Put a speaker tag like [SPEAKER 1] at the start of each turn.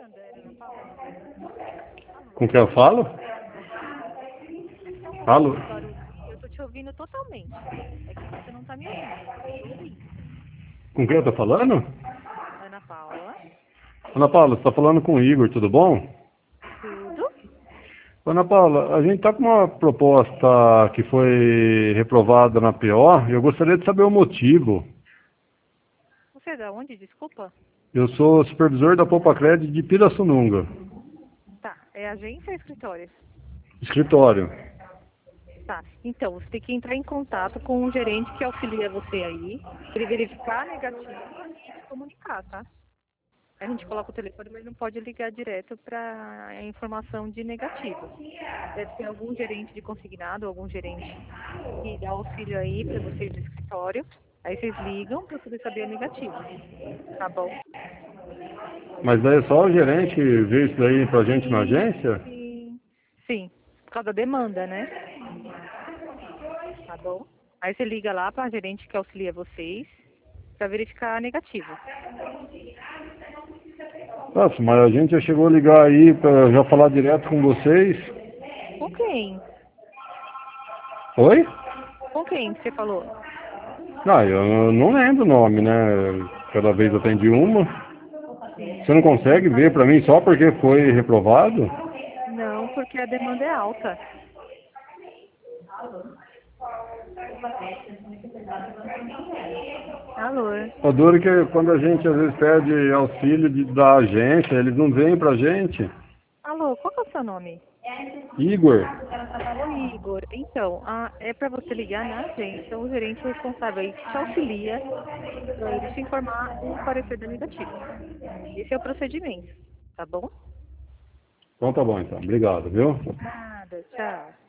[SPEAKER 1] Sandra, Ana Paula.
[SPEAKER 2] Com quem eu falo? Alô?
[SPEAKER 1] Barulho. Eu tô te ouvindo totalmente. É que você não tá me ouvindo. Eu tô ouvindo.
[SPEAKER 2] Com quem eu tô falando?
[SPEAKER 1] Ana Paula.
[SPEAKER 2] Ana Paula, você tá falando com o Igor, tudo bom?
[SPEAKER 1] Tudo?
[SPEAKER 2] Ana Paula, a gente tá com uma proposta que foi reprovada na PO e eu gostaria de saber o motivo.
[SPEAKER 1] Você é da onde? Desculpa.
[SPEAKER 2] Eu sou supervisor da Poupa Cred de Pirassununga,
[SPEAKER 1] Tá. É agência ou escritório?
[SPEAKER 2] escritório.
[SPEAKER 1] Tá. Então, você tem que entrar em contato com um gerente que auxilia você aí, para ele verificar a negativa e te comunicar, tá? A gente coloca o telefone, mas não pode ligar direto para a informação de negativo. Deve ter algum gerente de consignado, algum gerente que dá auxílio aí para vocês do escritório. Aí vocês ligam para poder saber a negativa. Tá bom?
[SPEAKER 2] Mas daí é só o gerente ver isso daí pra gente na
[SPEAKER 1] Sim,
[SPEAKER 2] agência?
[SPEAKER 1] sim. Sim, por causa da demanda, né? Tá bom? Aí você liga lá para a gerente que auxilia vocês para verificar a negativa.
[SPEAKER 2] Nossa, mas a gente já chegou a ligar aí pra já falar direto com vocês.
[SPEAKER 1] Com quem?
[SPEAKER 2] Oi?
[SPEAKER 1] Com quem que você falou?
[SPEAKER 2] Ah, eu não lembro o nome, né? Cada vez eu atendi uma. Você
[SPEAKER 1] Sim.
[SPEAKER 2] não consegue ver pra mim só porque foi reprovado?
[SPEAKER 1] Não, porque a demanda é alta. Alô?
[SPEAKER 2] O duro é que quando a gente às vezes pede auxílio da agência, eles não vêm pra gente.
[SPEAKER 1] Alô, qual que é o seu nome?
[SPEAKER 2] Igor,
[SPEAKER 1] Oi, Igor. Então, é para você ligar na agência, o gerente responsável aí te auxilia para ele te informar o parecer da negativa. Esse é o procedimento, tá bom?
[SPEAKER 2] então tá bom então. Obrigado, viu?
[SPEAKER 1] Nada, tchau.